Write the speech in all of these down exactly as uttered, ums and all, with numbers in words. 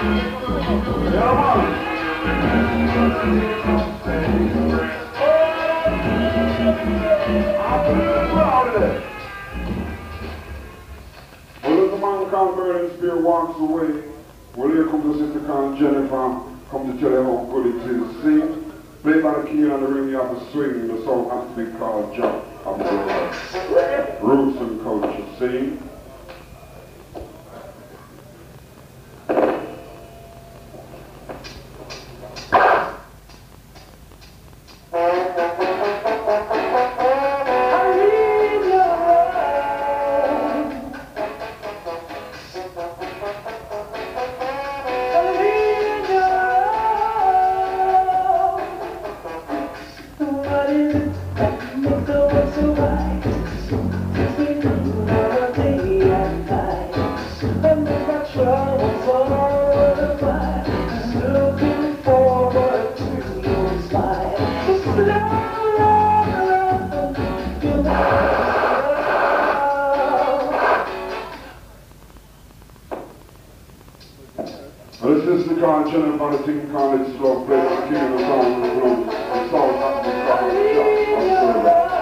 Yeah, man. I'm really proud of that. Well, as the man called Burning Spear walks away, well, here comes the sister called Jennifer, come to tell you how good it is to sing. Play by the key on the ring, you have to swing. The song has to be called Jack of the Roots and Culture. Sing. Well, this is the card, Jennifer, the thing called it slow, play the king of the song, the blues, the song has to be called Jack of the Roots.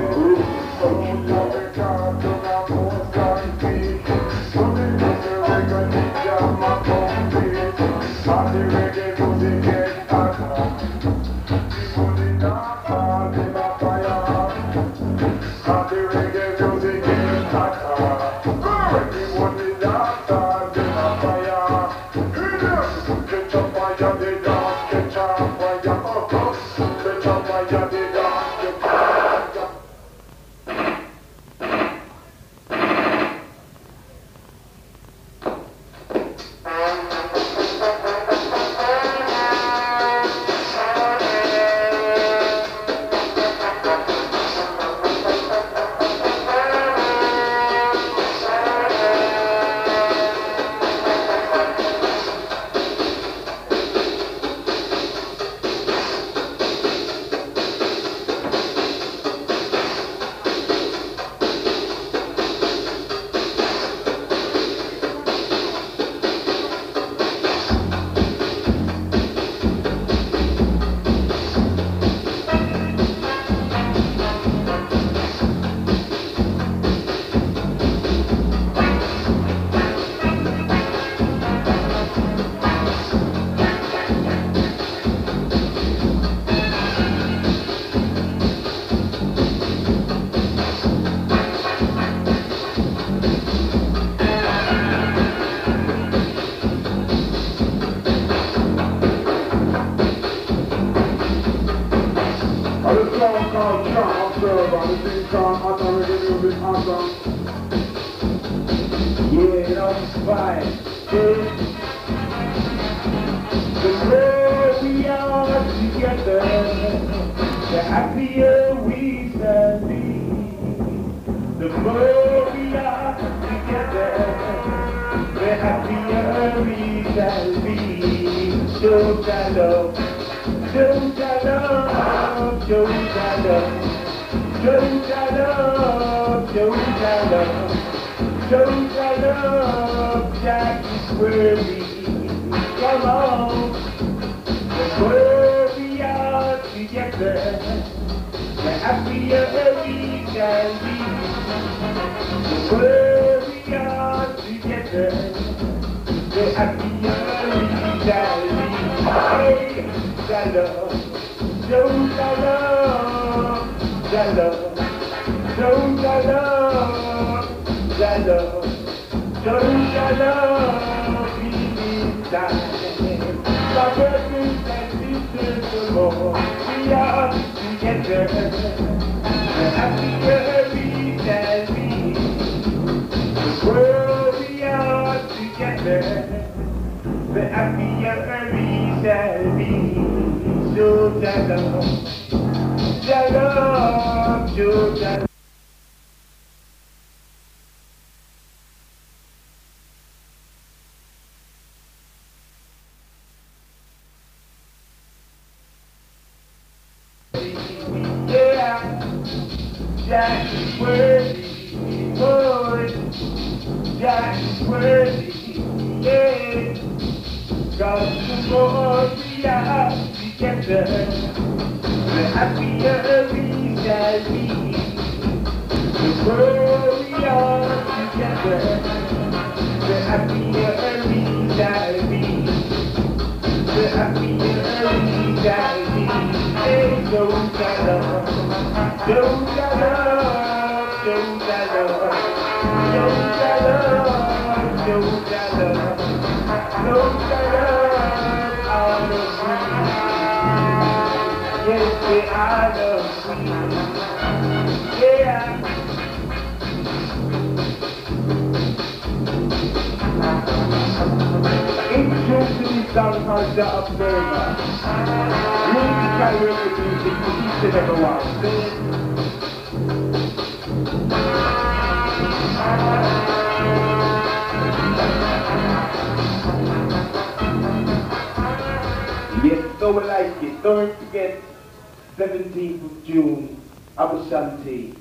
seventeenth of June, Abu Shanti,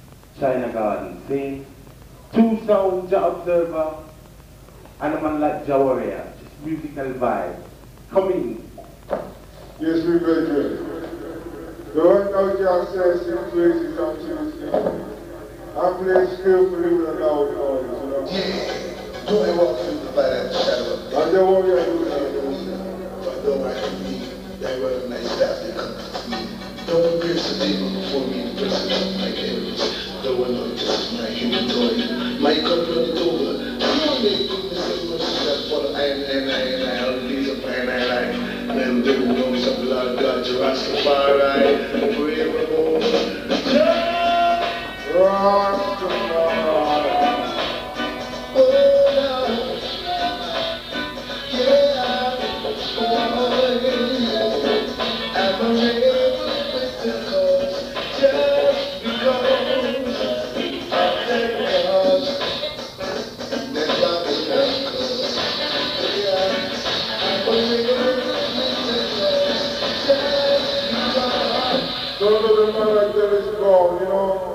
China Garden. See? Two sounds, Jah Observer, and a man like Jah Warrior. Just musical vibe. Come in. Yes, we're very good. The right now you can say some places continuously. I play skillfully with a loud noise, you know. Yeah. Don't ever walk through the light at the shadow of I don't want you to do that. But don't write to me. They recognize that they come to me. Don't pierce the demon before me, the person of my enemies. The one who is my inventory. My cup runneth over. You make goodness and mercy that follow. I am, I am, I am, I am. All the days of mine, I like. Man, the knows of the Lord God, Rastafari, forevermore. Rastafari. Oh, Lord. Yeah. Oh, yeah. I'm a rebel with the cause, just because of that cause. That's why we love cause. Yeah. I'm a rebel. Don't let the man like that is gone, you know.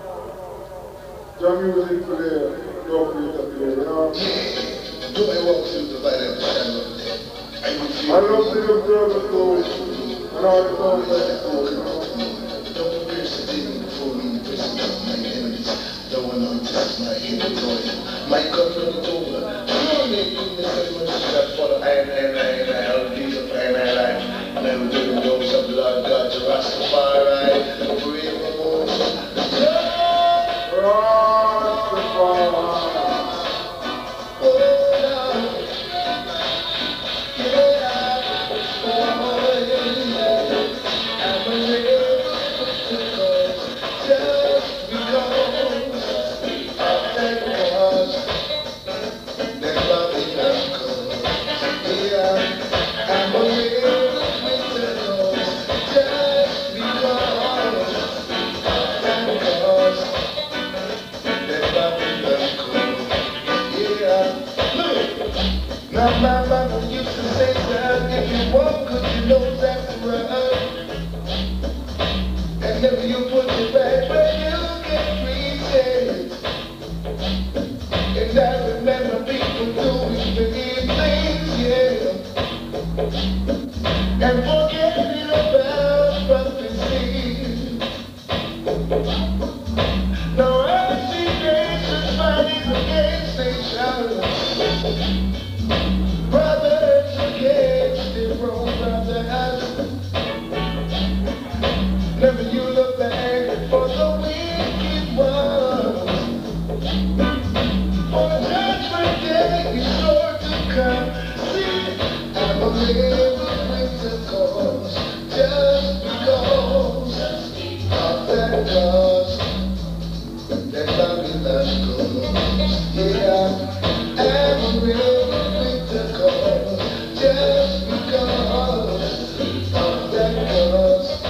Your music today, your creator today, you know. Do I walk through the valley of the shadow of death? I will feel I love to observe the soul, and all the sounds like the soul, you know. Don't pierce the demon before me, the person of my enemies. The one who tests my inventory. My cup runneth over. You make goodness and mercy that follow. I am, I am, I am, I am. All the days of my life. And I will do the knows of the Lord God, Rastafari, forevermore. Rastafari. Oh, Lord. Yeah. Oh, yeah. I'm a rebel with the cause, just because of that cause. That's why we love cause. Yeah. I'm a rebel with the cause, just because of that cause. That's why we love cause. Yeah. Look. Now my mama used to say that if you walk good, you know that's right. And if you put your back where you get treated. And I remember people doing big things, yeah. And forgetting about prophecy. Now I see nations fighting against each other. Brothers against their own brothers. Never you look back for the wicked ones. For judgment day is sure to come. See, I'm a rebel with the cause, just because of that cause. That's how we love cause. Yeah, I'm a rebel with the cause, just because of that cause.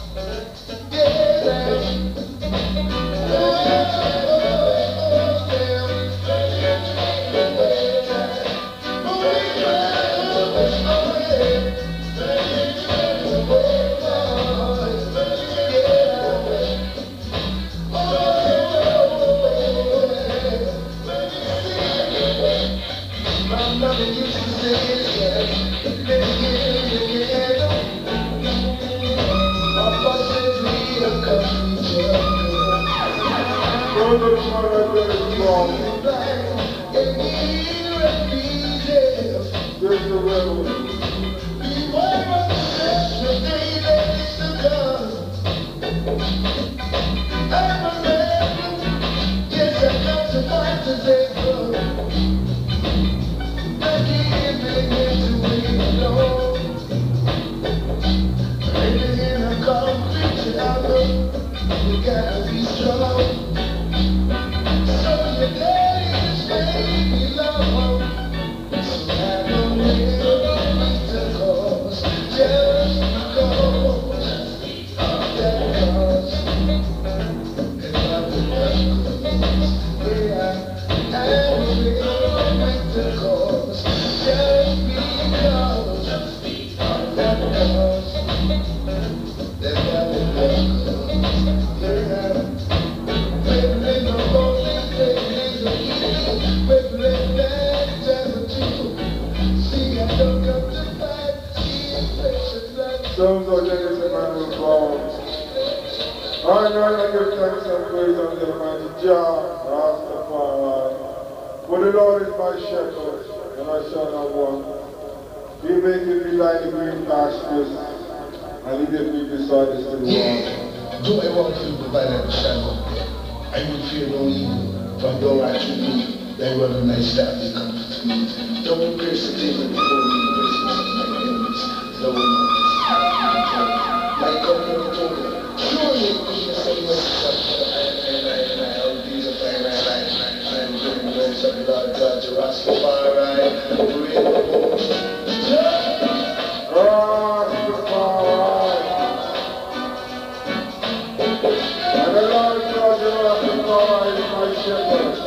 My mother used to say, yeah, let's get it together. My boss says we are coming together. Don't let the man like that is gone. And we refugees. There's the rebel. Beware of the stress the day that is to come. I'm a rebel. Yes, I come to fight to take love. Not giving in to it alone. Living in a concrete jungle. You gotta be strong. So your daddy is baby love. So I don't live with the cause, just because of that cause. And I will not cause, yeah, I will live with the cause, just because of that cause. That's why we love cause, yeah. Living in the holy place, living that time of two. See, I don't come to fight, see, it's precious life. Sounds like Dennis Emmanuel Brown. and I give thanks and praise unto the mighty Jah, Rastafari. For the Lord is my shepherd, and I shall not want. He maketh me lie in green pastures, and he giveth me beside the still waters. Do I walk through the valley of the shadow of death? I will fear no evil, for though I should be, thy rod and thy staff they comfort me. Thou wilt grace the table before me in the presence of my enemies. Thou wilt not despise my company of total. Surely goodness and mercy shall follow I and I and I all the days of thy life. I am doing the ways of the Lord God, the Rastafari, forevermore. Rastafari. And the Lord God, the Rastafari is my shepherd.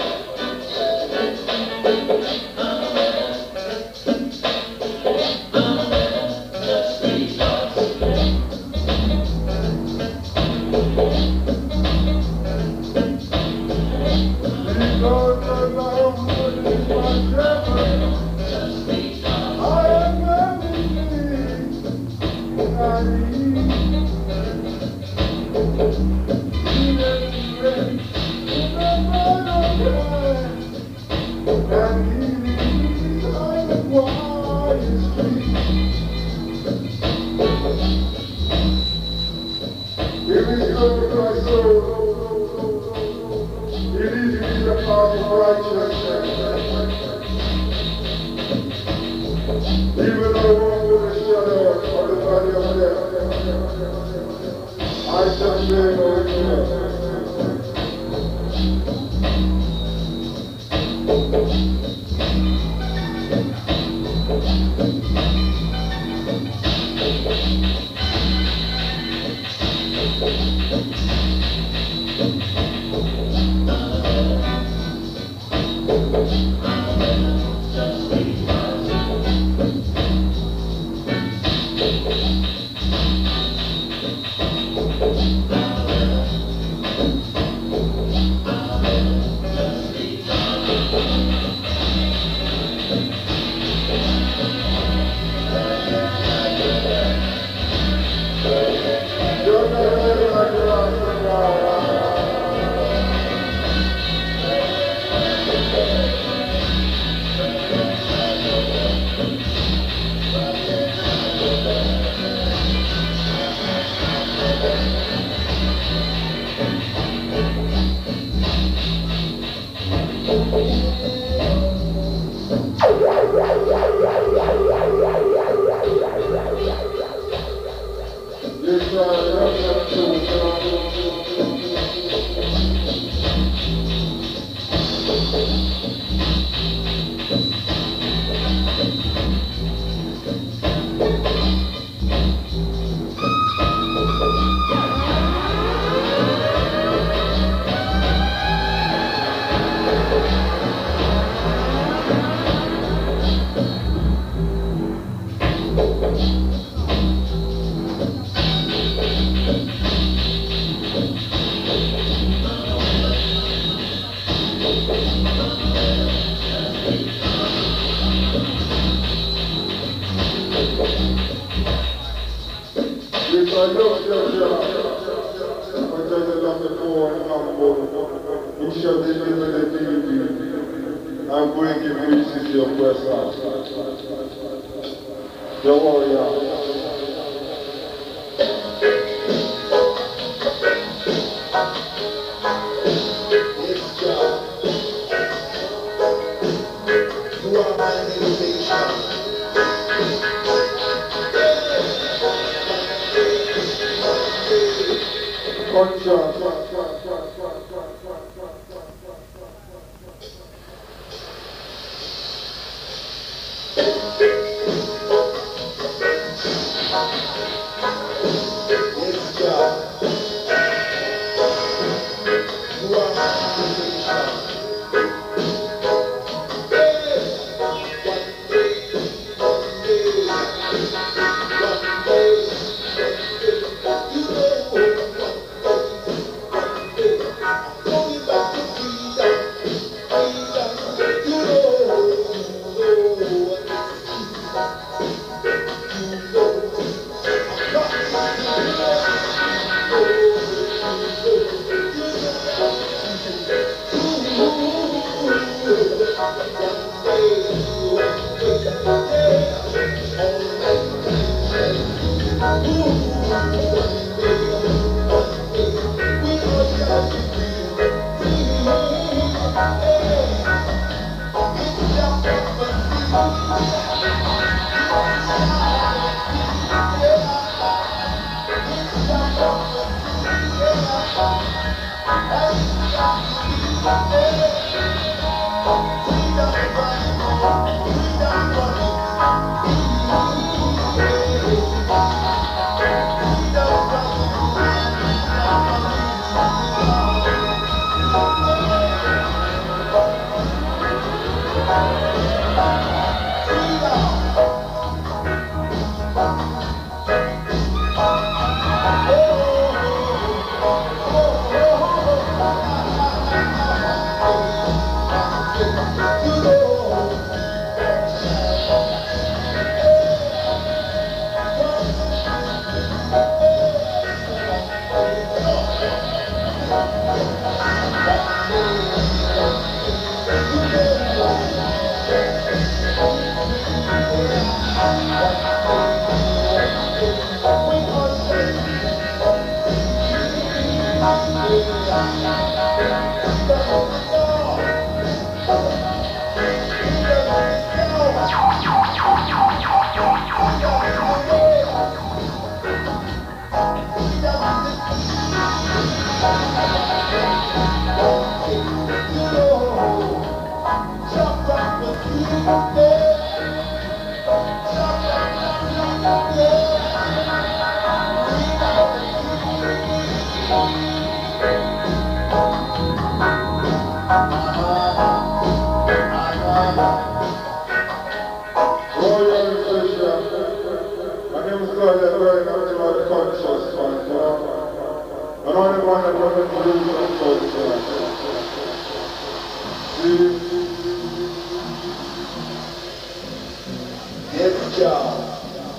Yes, Jah,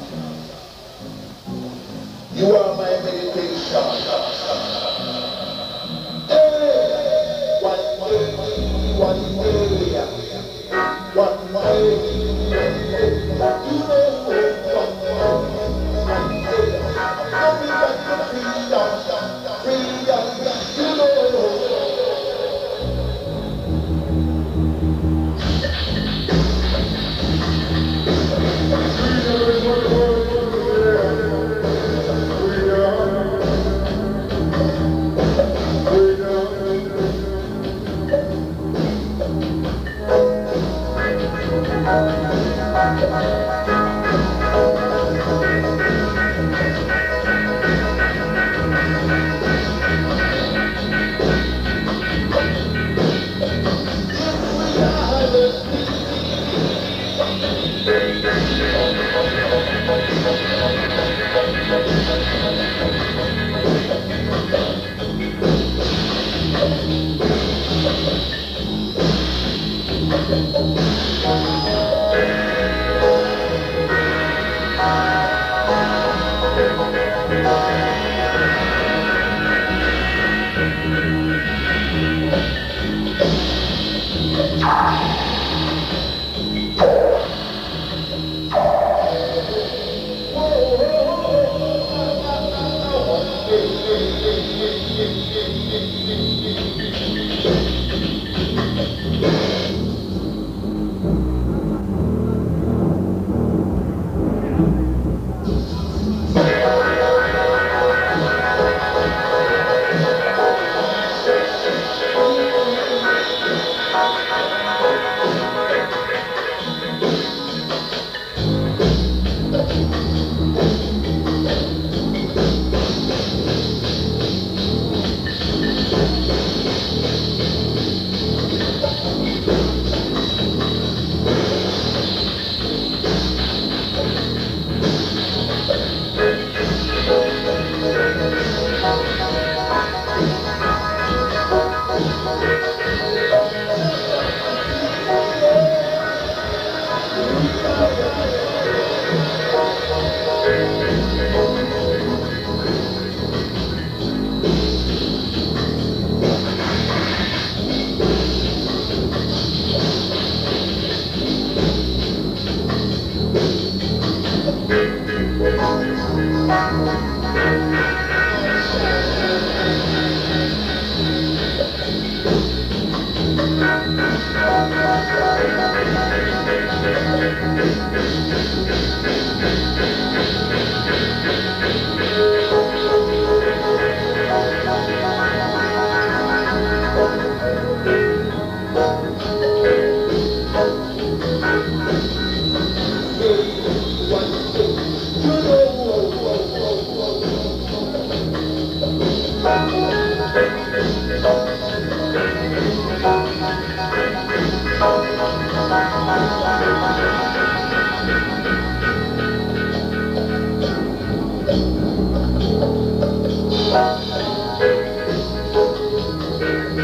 you are my meditation. Hey, one way, one way, one way. You know, one way. Coming back to freedom, freedom. You know.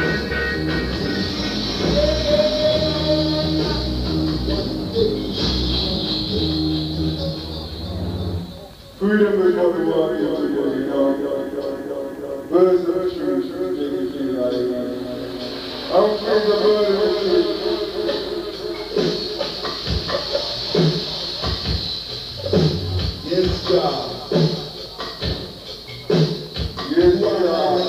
Freedom is what we want to do, you know. Birds of the trees, they feel like. I'm from the bird of the trees. Yes, God. Yes, God.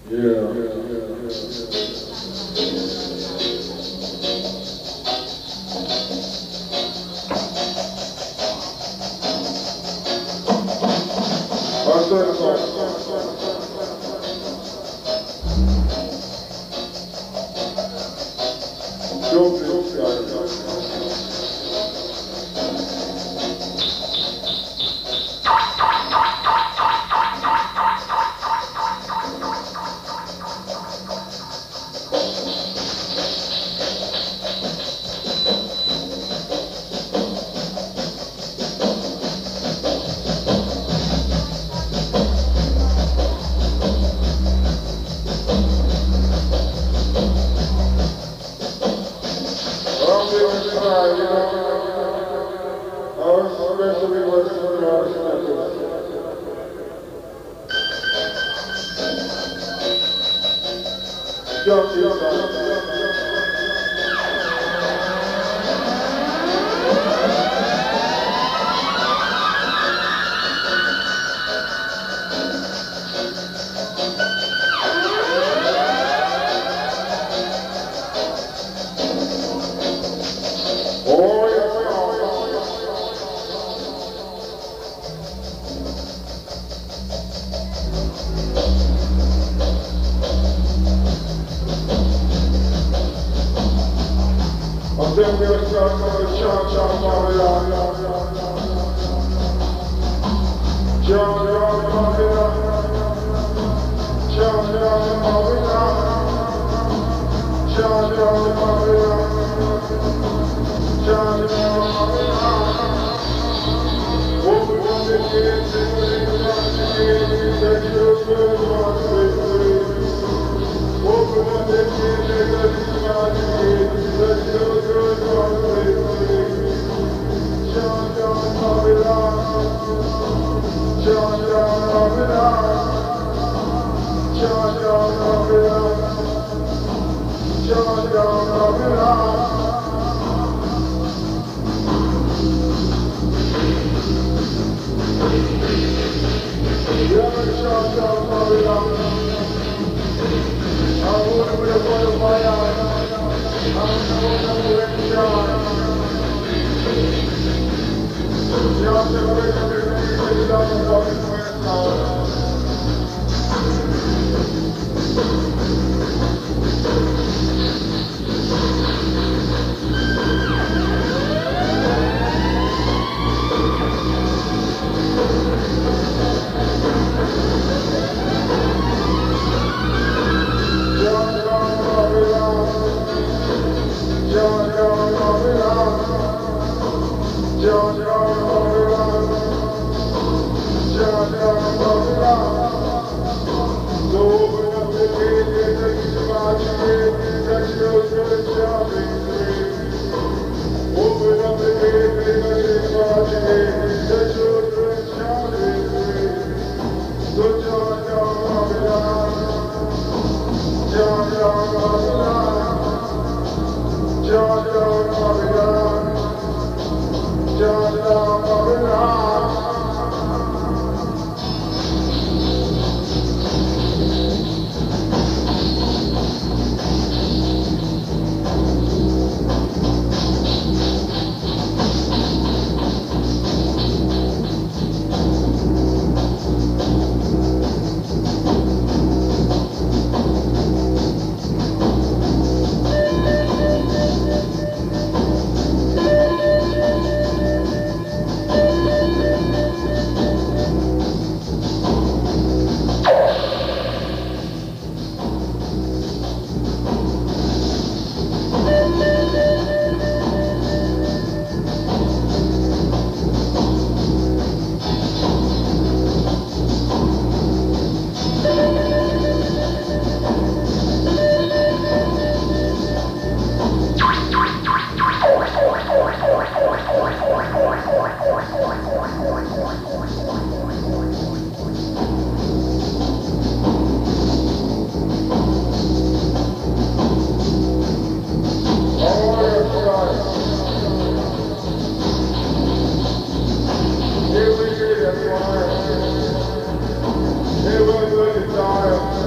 Here we go, everyone. Here we go, desire.